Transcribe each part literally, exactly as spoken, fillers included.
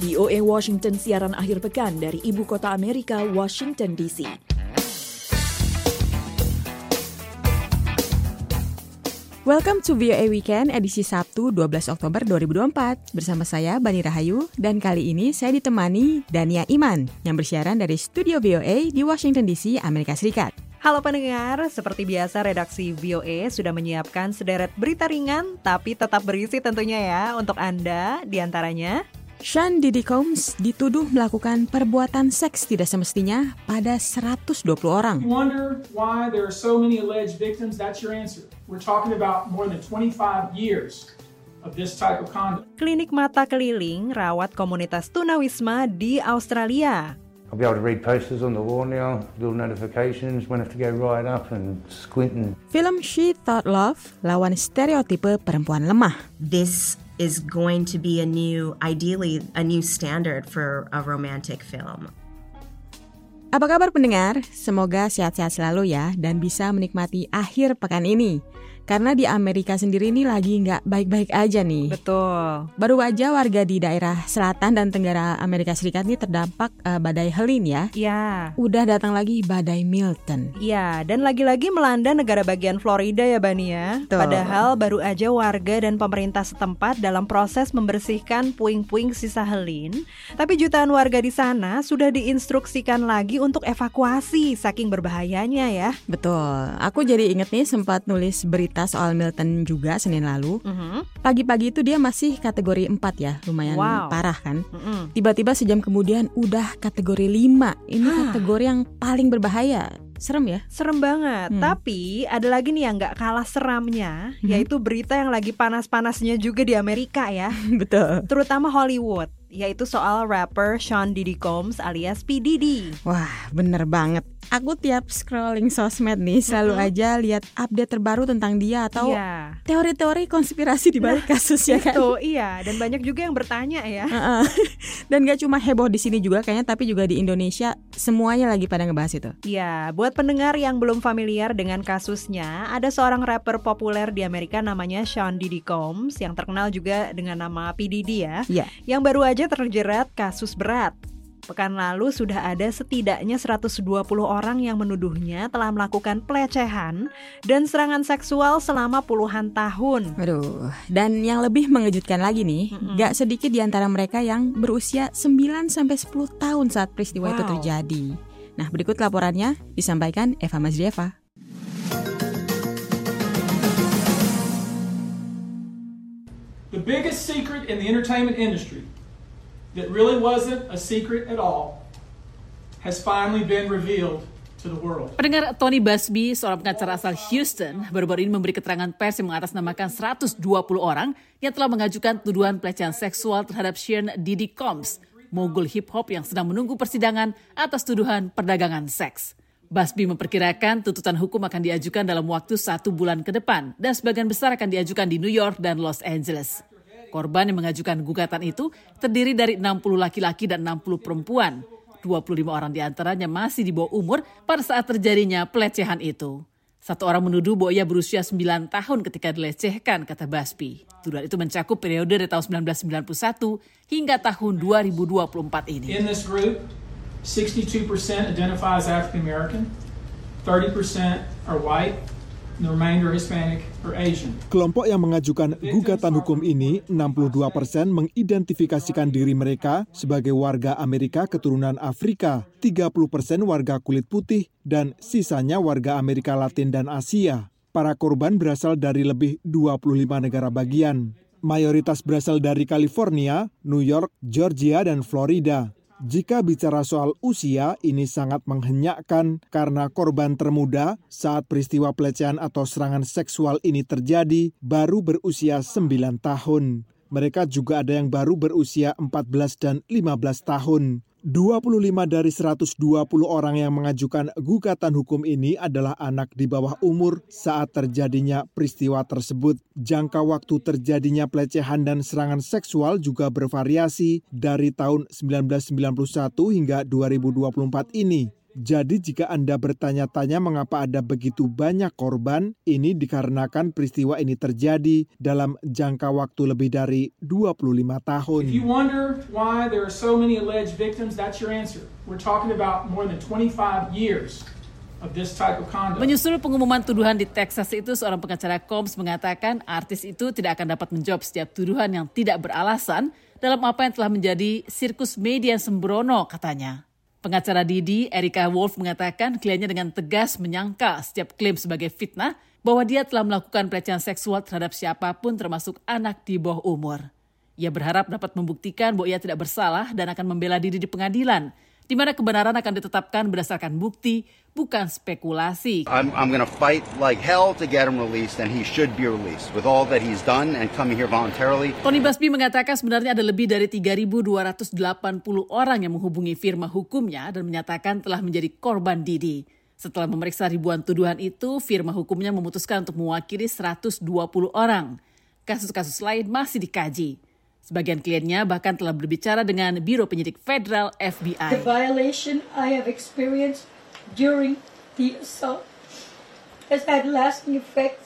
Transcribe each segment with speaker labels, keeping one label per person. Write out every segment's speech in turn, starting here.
Speaker 1: V O A Washington siaran akhir pekan dari ibu kota Amerika, Washington D C.
Speaker 2: Welcome to V O A Weekend edisi Sabtu dua belas Oktober dua ribu dua puluh empat. Bersama saya Bani Rahayu dan kali ini saya ditemani Dania Iman yang bersiaran dari studio V O A di Washington D C, Amerika Serikat.
Speaker 3: Halo pendengar, seperti biasa redaksi V O A sudah menyiapkan sederet berita ringan tapi tetap berisi tentunya ya untuk Anda, diantaranya
Speaker 2: Sean Diddy Combs dituduh melakukan perbuatan seks tidak semestinya pada seratus dua puluh orang.
Speaker 4: You wonder why there are so many alleged victims? That's your answer. We're talking about more than twenty-five years of this type of conduct.
Speaker 3: Klinik mata keliling rawat komunitas tunawisma di Australia.
Speaker 5: I'll be able to read posters on the wall now, little notifications, when I have to go right up and squint and...
Speaker 2: Film She Thought Love lawan stereotipe perempuan lemah.
Speaker 6: This is going to be a new, ideally a new standard for a romantic film.
Speaker 2: Apa kabar pendengar? Semoga sehat-sehat selalu ya dan bisa menikmati akhir pekan ini. Karena di Amerika sendiri ini lagi nggak baik-baik aja nih.
Speaker 3: Betul.
Speaker 2: Baru aja warga di daerah selatan dan tenggara Amerika Serikat ini terdampak uh, badai Helene ya.
Speaker 3: Iya.
Speaker 2: Udah datang lagi badai Milton.
Speaker 3: Iya, dan lagi-lagi melanda negara bagian Florida ya Bani ya.
Speaker 2: Tuh.
Speaker 3: Padahal baru aja warga dan pemerintah setempat dalam proses membersihkan puing-puing sisa Helene. Tapi jutaan warga di sana sudah diinstruksikan lagi untuk evakuasi saking berbahayanya ya.
Speaker 2: Betul. Aku jadi inget nih sempat nulis berita soal Milton juga Senin lalu.
Speaker 3: Uh-huh.
Speaker 2: Pagi-pagi itu dia masih kategori empat ya, lumayan
Speaker 3: Wow.
Speaker 2: parah kan.
Speaker 3: Uh-uh.
Speaker 2: Tiba-tiba sejam kemudian udah kategori lima. Ini
Speaker 3: Hah.
Speaker 2: kategori yang paling berbahaya. Serem ya?
Speaker 3: Serem banget.
Speaker 2: Hmm.
Speaker 3: Tapi ada lagi nih yang gak kalah seramnya,
Speaker 2: Hmm.
Speaker 3: yaitu berita yang lagi panas-panasnya juga di Amerika ya.
Speaker 2: Betul.
Speaker 3: Terutama Hollywood, yaitu soal rapper Sean Diddy Combs alias P. Diddy.
Speaker 2: Wah, bener banget. Aku tiap scrolling sosmed nih selalu
Speaker 3: Mm-hmm.
Speaker 2: aja lihat update terbaru tentang dia atau
Speaker 3: Iya.
Speaker 2: teori-teori konspirasi di balik kasus ya kan.
Speaker 3: Itu iya, dan banyak juga yang bertanya ya.
Speaker 2: Heeh. Dan gak cuma heboh di sini juga kayaknya, tapi juga di Indonesia semuanya lagi pada ngebahas itu.
Speaker 3: Iya, buat pendengar yang belum familiar dengan kasusnya, ada seorang rapper populer di Amerika namanya Sean Diddy Combs yang terkenal juga dengan nama P. Diddy ya.
Speaker 2: Iya.
Speaker 3: Yang baru aja terjerat kasus berat. Pekan lalu sudah ada setidaknya seratus dua puluh orang yang menuduhnya telah melakukan pelecehan dan serangan seksual selama puluhan tahun.
Speaker 2: Aduh, dan yang lebih mengejutkan lagi nih,
Speaker 3: Mm-mm.
Speaker 2: gak sedikit di antara mereka yang berusia sembilan sampai sepuluh tahun saat peristiwa itu
Speaker 3: Wow.
Speaker 2: terjadi. Nah, berikut laporannya disampaikan Eva Mazrieva.
Speaker 4: The biggest secret in the entertainment industry that really wasn't a secret at all has finally been revealed to the world.
Speaker 7: Pendengar, Tony Busby, seorang pengacara asal Houston, baru-baru ini memberi keterangan pers yang mengatasnamakan seratus dua puluh orang yang telah mengajukan tuduhan pelecehan seksual terhadap Sean Diddy Combs, mogul hip-hop yang sedang menunggu persidangan atas tuduhan perdagangan seks. Busby memperkirakan tuntutan hukum akan diajukan dalam waktu satu bulan ke depan dan sebagian besar akan diajukan di New York dan Los Angeles. Korban yang mengajukan gugatan itu terdiri dari enam puluh laki-laki dan enam puluh perempuan. dua puluh lima orang diantaranya masih di bawah umur pada saat terjadinya pelecehan itu. Satu orang menuduh bahwa ia berusia sembilan tahun ketika dilecehkan, kata Busby. Tuduhan itu mencakup periode dari tahun sembilan belas sembilan puluh satu hingga tahun dua ribu dua puluh empat ini.
Speaker 4: In this group, sixty-two percent identify as African American, thirty percent are white, and the remainder Hispanic or Asian.
Speaker 8: Kelompok yang mengajukan gugatan hukum ini, enam puluh dua persen mengidentifikasikan diri mereka sebagai warga Amerika keturunan Afrika, tiga puluh persen warga kulit putih, dan sisanya warga Amerika Latin dan Asia. Para korban berasal dari lebih dua puluh lima negara bagian. Mayoritas berasal dari California, New York, Georgia, dan Florida. Jika bicara soal usia, ini sangat menghenyakkan karena korban termuda saat peristiwa pelecehan atau serangan seksual ini terjadi baru berusia sembilan tahun. Mereka juga ada yang baru berusia empat belas dan lima belas tahun. dua puluh lima dari seratus dua puluh orang yang mengajukan gugatan hukum ini adalah anak di bawah umur saat terjadinya peristiwa tersebut. Jangka waktu terjadinya pelecehan dan serangan seksual juga bervariasi dari tahun sembilan belas sembilan puluh satu hingga dua ribu dua puluh empat ini. Jadi jika Anda bertanya-tanya mengapa ada begitu banyak korban, ini dikarenakan peristiwa ini terjadi dalam jangka waktu lebih dari dua puluh lima tahun.
Speaker 4: If you wonder why there are so many alleged victims, that's your answer. We're talking about more than twenty-five years.
Speaker 7: Menyusul pengumuman tuduhan di Texas itu, seorang pengacara Combs mengatakan artis itu tidak akan dapat menjawab setiap tuduhan yang tidak beralasan dalam apa yang telah menjadi sirkus media sembrono, katanya. Pengacara Didi, Erica Wolf, mengatakan kliennya dengan tegas menyangkal setiap klaim sebagai fitnah bahwa dia telah melakukan pelecehan seksual terhadap siapapun termasuk anak di bawah umur. Ia berharap dapat membuktikan bahwa ia tidak bersalah dan akan membela Didi di pengadilan, di mana kebenaran akan ditetapkan berdasarkan bukti, bukan spekulasi.
Speaker 9: I'm, I'm going to fight like hell to get him released, and he should be released with all that he's done and coming here voluntarily.
Speaker 7: Tony Busby mengatakan sebenarnya ada lebih dari tiga ribu dua ratus delapan puluh orang yang menghubungi firma hukumnya dan menyatakan telah menjadi korban Didi. Setelah memeriksa ribuan tuduhan itu, firma hukumnya memutuskan untuk mewakili seratus dua puluh orang. Kasus-kasus lain masih dikaji. Sebagian kliennya bahkan telah berbicara dengan Biro Penyidik Federal F B I.
Speaker 10: The violation I have experienced during the assault has had lasting effects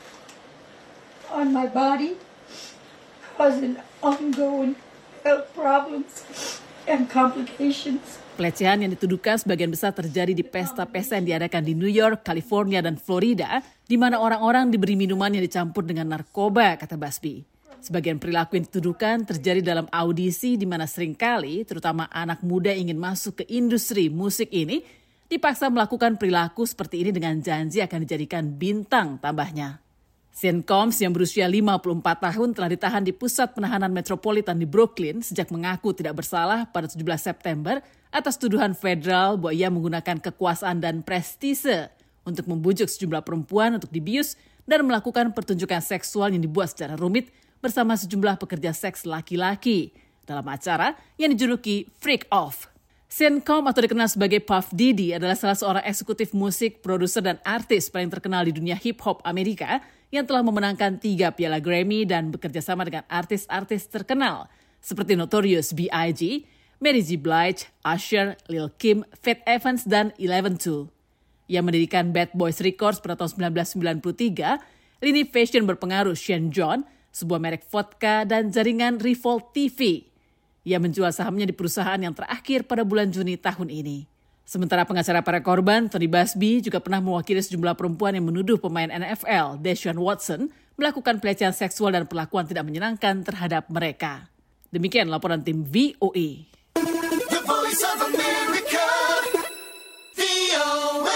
Speaker 10: on my body, causing ongoing health problems and complications.
Speaker 7: Pelecehan yang dituduhkan sebagian besar terjadi di pesta-pesta yang diadakan di New York, California, dan Florida, di mana orang-orang diberi minuman yang dicampur dengan narkoba, kata Busby. Sebagian perilaku yang dituduhkan terjadi dalam audisi di mana seringkali, terutama anak muda ingin masuk ke industri musik ini, dipaksa melakukan perilaku seperti ini dengan janji akan dijadikan bintang, tambahnya. Sean Combs yang berusia lima puluh empat tahun telah ditahan di pusat penahanan metropolitan di Brooklyn sejak mengaku tidak bersalah pada tujuh belas September atas tuduhan federal bahwa ia menggunakan kekuasaan dan prestise untuk membujuk sejumlah perempuan untuk dibius dan melakukan pertunjukan seksual yang dibuat secara rumit bersama sejumlah pekerja seks laki-laki dalam acara yang dijuluki Freak Off. Sean Combs atau dikenal sebagai Puff Diddy adalah salah seorang eksekutif musik, produser, dan artis paling terkenal di dunia hip-hop Amerika yang telah memenangkan tiga piala Grammy dan bekerja sama dengan artis-artis terkenal seperti Notorious B I G, Mary J. Blige, Usher, Lil Kim, Faith Evans, dan Eleven Two. Ia mendirikan Bad Boys Records pada tahun sembilan belas sembilan puluh tiga, lini fashion berpengaruh Sean John, sebuah merek vodka, dan jaringan Revolt T V. Ia menjual sahamnya di perusahaan yang terakhir pada bulan Juni tahun ini. Sementara pengacara para korban, Tony Busby juga pernah mewakili sejumlah perempuan yang menuduh pemain N F L, Deshaun Watson, melakukan pelecehan seksual dan perlakuan tidak menyenangkan terhadap mereka. Demikian laporan tim V O A.
Speaker 11: The Voice of America, V O A.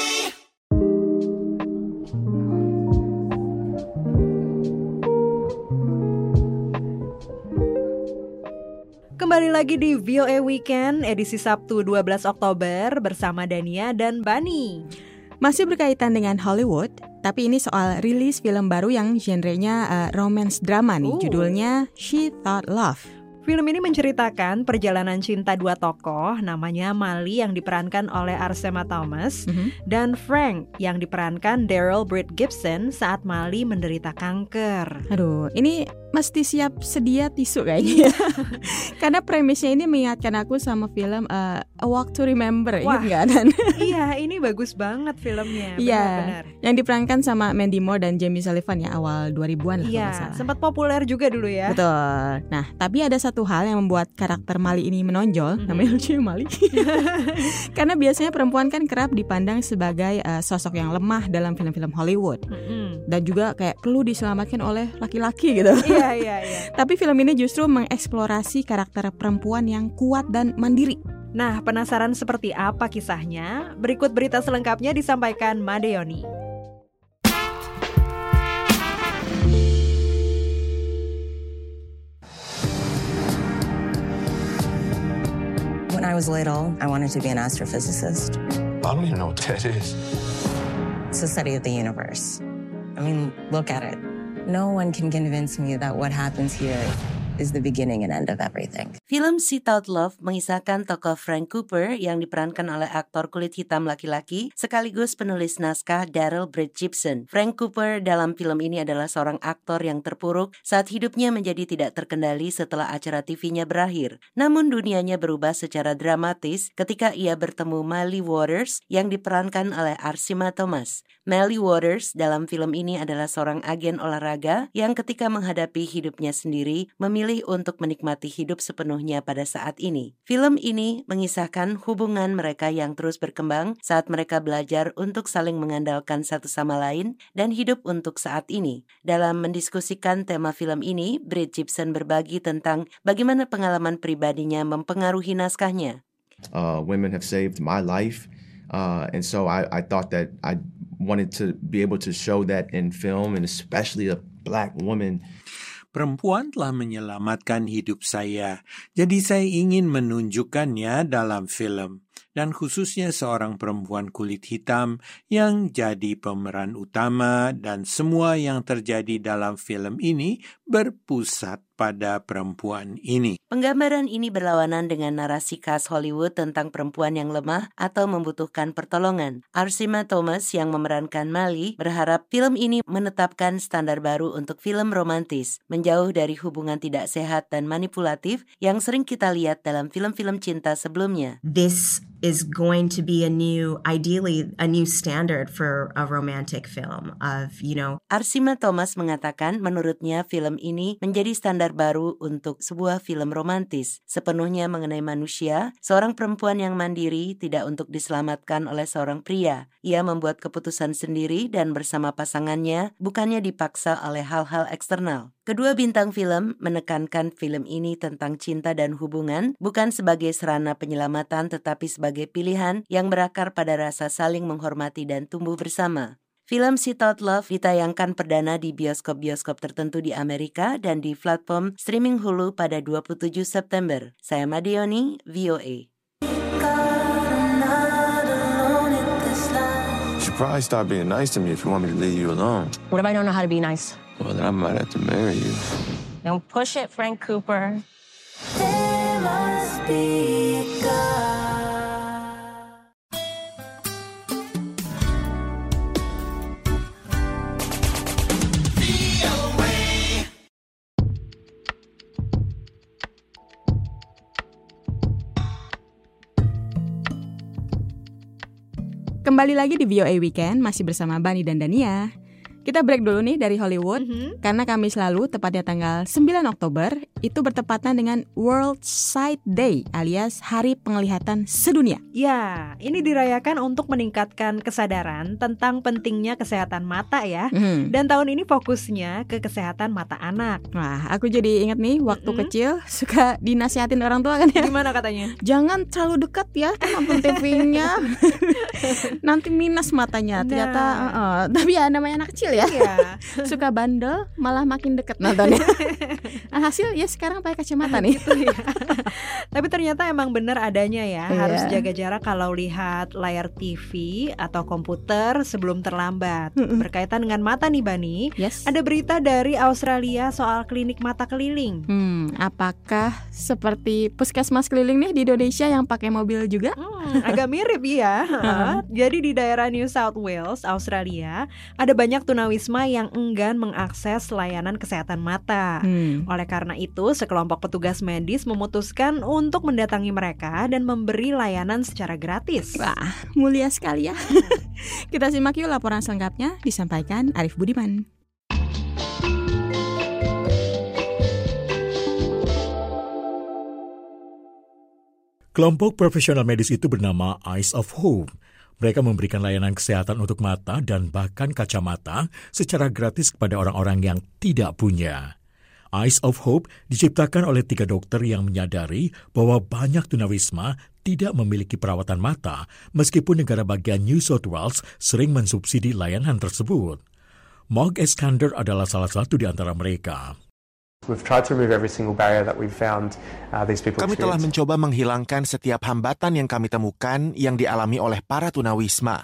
Speaker 3: Kembali lagi di V O A Weekend edisi Sabtu dua belas Oktober bersama Dania dan Bani.
Speaker 2: Masih berkaitan dengan Hollywood, tapi ini soal rilis film baru yang genrenya uh, romance drama nih. Uh. Judulnya She Thought Love.
Speaker 3: Film ini menceritakan perjalanan cinta dua tokoh, namanya Mali yang diperankan oleh Arsema Thomas, mm-hmm. dan Frank yang diperankan Daryl Britt Gibson saat Mali menderita kanker.
Speaker 2: Aduh, ini mesti siap sedia tisu kayaknya. Karena premisnya ini mengingatkan aku sama film uh, A Walk to Remember.
Speaker 3: Wah,
Speaker 2: ingat gak?
Speaker 3: Iya, ini bagus banget filmnya.
Speaker 2: Iya, yang diperankan sama Mandy Moore dan Jamie Sullivan ya, awal dua ribuan lah.
Speaker 3: Iya, sempat populer juga dulu ya.
Speaker 2: Betul. Nah, tapi ada satu hal yang membuat karakter Mali ini menonjol, mm-hmm. namanya lucu Mali. Karena biasanya perempuan kan kerap dipandang sebagai uh, sosok yang lemah dalam film-film Hollywood, mm-hmm. dan juga kayak perlu diselamatkan oleh laki-laki gitu.
Speaker 3: Iya, iya, iya.
Speaker 2: Tapi film ini justru mengeksplorasi karakter perempuan yang kuat dan mandiri.
Speaker 3: Nah, penasaran seperti apa kisahnya? Berikut berita selengkapnya disampaikan Madeoni.
Speaker 12: When I was little, I wanted to be an astrophysicist.
Speaker 13: I don't even know what that is.
Speaker 12: It's the study of the universe. I mean, look at it. No one can convince me that what happens here is the beginning and end of everything.
Speaker 14: Film She Thought Love mengisahkan tokoh Frank Cooper yang diperankan oleh aktor kulit hitam laki-laki sekaligus penulis naskah Daryl Brett Gibson. Frank Cooper dalam film ini adalah seorang aktor yang terpuruk saat hidupnya menjadi tidak terkendali setelah acara T V-nya berakhir. Namun dunianya berubah secara dramatis ketika ia bertemu Miley Waters yang diperankan oleh Arsima Thomas. Miley Waters dalam film ini adalah seorang agen olahraga yang ketika menghadapi hidupnya sendiri memilih untuk menikmati hidup sepenuhnya pada saat ini. Film ini mengisahkan hubungan mereka yang terus berkembang saat mereka belajar untuk saling mengandalkan satu sama lain dan hidup untuk saat ini. Dalam mendiskusikan tema film ini, Brett Gibson berbagi tentang bagaimana pengalaman pribadinya mempengaruhi naskahnya.
Speaker 15: Uh, women have saved my life, uh, and so I, I thought that I wanted to be able to show that in film, and especially a black woman.
Speaker 16: Perempuan telah menyelamatkan hidup saya, jadi saya ingin menunjukkannya dalam film. Dan khususnya seorang perempuan kulit hitam yang jadi pemeran utama dan semua yang terjadi dalam film ini berpusat pada perempuan ini.
Speaker 14: Penggambaran ini berlawanan dengan narasi khas Hollywood tentang perempuan yang lemah atau membutuhkan pertolongan. Arsima Thomas yang memerankan Miley berharap film ini menetapkan standar baru untuk film romantis, menjauh dari hubungan tidak sehat dan manipulatif yang sering kita lihat dalam film-film cinta sebelumnya.
Speaker 6: This is going to be a new, ideally a new standard for a romantic film of, you know.
Speaker 14: Arsima Thomas mengatakan menurutnya film ini menjadi standar baru untuk sebuah film romantis, sepenuhnya mengenai manusia, seorang perempuan yang mandiri tidak untuk diselamatkan oleh seorang pria. Ia membuat keputusan sendiri dan bersama pasangannya, bukannya dipaksa oleh hal-hal eksternal. Kedua bintang film menekankan film ini tentang cinta dan hubungan bukan sebagai sarana penyelamatan tetapi sebagai pilihan yang berakar pada rasa saling menghormati dan tumbuh bersama. Film She Thought Love ditayangkan perdana di bioskop-bioskop tertentu di Amerika dan di platform streaming Hulu pada dua puluh tujuh September. Saya Madioni, V O A.
Speaker 13: You should probably start being nice to me if you want me to leave you alone.
Speaker 12: What if I don't know how to be nice?
Speaker 13: Well, then I might have to marry you.
Speaker 12: Don't push it, Frank Cooper. There must be a God.
Speaker 2: Kembali lagi di V O A Weekend, masih bersama Bani dan Dania. Kita break dulu nih dari Hollywood, mm-hmm. karena Kamis lalu, tepatnya tanggal sembilan Oktober, itu bertepatan dengan World Sight Day alias Hari Penglihatan Sedunia.
Speaker 3: Ya, ini dirayakan untuk meningkatkan kesadaran tentang pentingnya kesehatan mata ya. Mm-hmm. Dan tahun ini fokusnya ke kesehatan mata anak.
Speaker 2: Wah, aku jadi ingat nih, waktu mm-hmm. kecil suka dinasihatin orang tua kan ya.
Speaker 3: Gimana katanya?
Speaker 2: Jangan terlalu dekat ya nonton T V-nya. Nanti minus matanya.
Speaker 3: Nah.
Speaker 2: Ternyata, uh, tapi ya namanya anak kecil ya.
Speaker 3: Iya.
Speaker 2: Suka bandel malah makin deket nontonnya. Alhasil ya sekarang pakai kacamata nih.
Speaker 3: Gitu ya. Tapi ternyata emang benar adanya ya, yeah. harus jaga jarak kalau lihat layar T V atau komputer sebelum terlambat. Berkaitan dengan mata nih Bani,
Speaker 2: yes.
Speaker 3: ada berita dari Australia soal klinik mata keliling.
Speaker 2: Hmm, apakah seperti puskesmas keliling nih di Indonesia yang pakai mobil juga?
Speaker 3: Hmm, agak mirip ya. Jadi di daerah New South Wales, Australia, ada banyak tunawisma yang enggan mengakses layanan kesehatan mata. Hmm. Oleh karena itu, sekelompok petugas medis memutuskan untuk mendatangi mereka dan memberi layanan secara gratis.
Speaker 2: Wah, mulia sekali ya. Kita simak yuk laporan selengkapnya, disampaikan Arif Budiman.
Speaker 17: Kelompok profesional medis itu bernama Eyes of Hope. Mereka memberikan layanan kesehatan untuk mata dan bahkan kacamata secara gratis kepada orang-orang yang tidak punya. Eyes of Hope diciptakan oleh tiga dokter yang menyadari bahwa banyak tunawisma tidak memiliki perawatan mata meskipun negara bagian New South Wales sering mensubsidi layanan tersebut. Mark Eskander adalah salah satu di antara mereka.
Speaker 18: We've tried to remove every single barrier that we've found uh, these people
Speaker 19: Kami telah mencoba menghilangkan setiap hambatan yang kami temukan yang dialami oleh para tunawisma.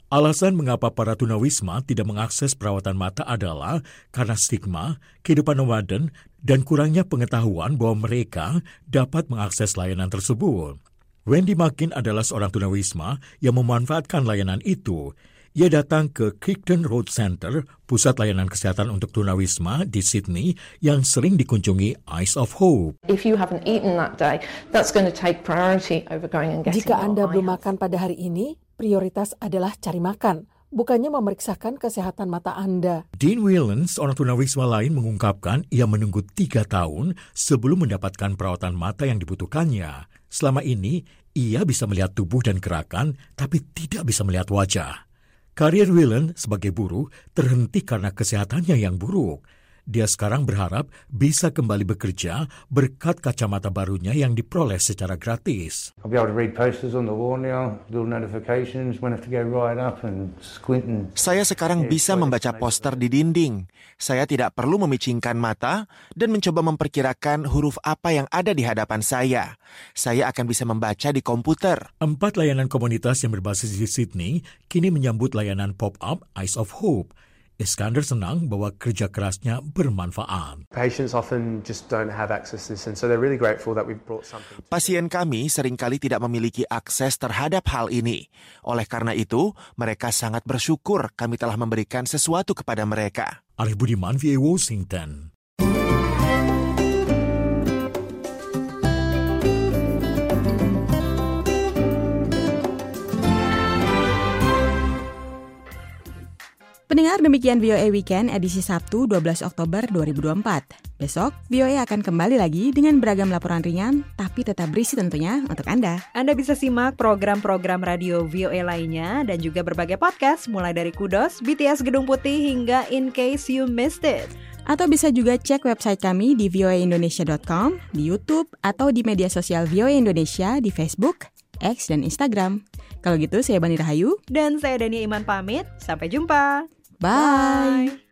Speaker 17: Alasan mengapa para tunawisma tidak mengakses perawatan mata adalah karena stigma, kehidupan nomaden, dan kurangnya pengetahuan bahwa mereka dapat mengakses layanan tersebut. Wendy Makin adalah seorang tunawisma yang memanfaatkan layanan itu. Ia datang ke Crichton Road Center, pusat layanan kesehatan untuk tunawisma di Sydney yang sering dikunjungi Eyes of Hope.
Speaker 19: If you haven't eaten that day, that's going to take priority over going and getting
Speaker 20: Jika Anda belum makan pada hari ini, prioritas adalah cari makan, bukannya memeriksakan kesehatan mata Anda.
Speaker 17: Dean Whelan, seorang tunawisma lain, mengungkapkan ia menunggu tiga tahun sebelum mendapatkan perawatan mata yang dibutuhkannya. Selama ini, ia bisa melihat tubuh dan gerakan, tapi tidak bisa melihat wajah. Karir Whelan sebagai buruh terhenti karena kesehatannya yang buruk. Dia sekarang berharap bisa kembali bekerja berkat kacamata barunya yang diperoleh secara gratis.
Speaker 5: I'll be able to read posters on the wall now, little notifications when I have to go right up and squint and...
Speaker 21: Saya sekarang bisa membaca poster di dinding. Saya tidak perlu memicingkan mata dan mencoba memperkirakan huruf apa yang ada di hadapan saya. Saya akan bisa membaca di komputer.
Speaker 17: Empat layanan komunitas yang berbasis di Sydney kini menyambut layanan pop-up Eyes of Hope. Iskandar senang bahwa kerja kerasnya bermanfaat.
Speaker 18: Patients often just don't have access to this, and so they're really grateful that we've brought something.
Speaker 21: Pasien kami seringkali tidak memiliki akses terhadap hal ini. Oleh karena itu, mereka sangat bersyukur kami telah memberikan sesuatu kepada mereka.
Speaker 17: Arif Budiman, V O A Washington.
Speaker 2: Pendengar, demikian V O A Weekend edisi Sabtu dua belas Oktober dua ribu dua puluh empat. Besok, V O A akan kembali lagi dengan beragam laporan ringan, tapi tetap berisi tentunya untuk Anda.
Speaker 3: Anda bisa simak program-program radio V O A lainnya dan juga berbagai podcast, mulai dari Kudos, B T S Gedung Putih, hingga In Case You Missed It.
Speaker 2: Atau bisa juga cek website kami di v o a indonesia dot com, di YouTube, atau di media sosial V O A Indonesia di Facebook, X, dan Instagram. Kalau gitu, saya Bani Rahayu.
Speaker 3: Dan saya Dania Iman pamit. Sampai jumpa.
Speaker 2: Bye.
Speaker 3: Bye.